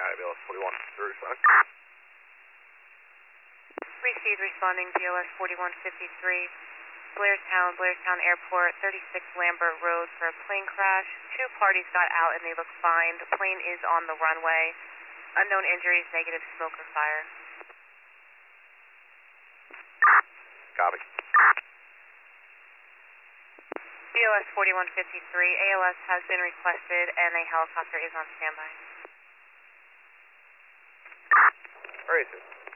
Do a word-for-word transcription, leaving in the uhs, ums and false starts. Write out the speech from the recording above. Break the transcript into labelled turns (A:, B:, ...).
A: B L S forty-one, through responding.
B: Received, responding B L S forty-one fifty-three, Blairstown, Blairstown Airport, thirty-six Lambert Road for a plane crash. Two parties got out and they look fine. The plane is on the runway. Unknown injuries, negative smoke or fire.
A: Copy.
B: B L S forty-one fifty-three, A L S has been requested and a helicopter is on standby.
A: Racist.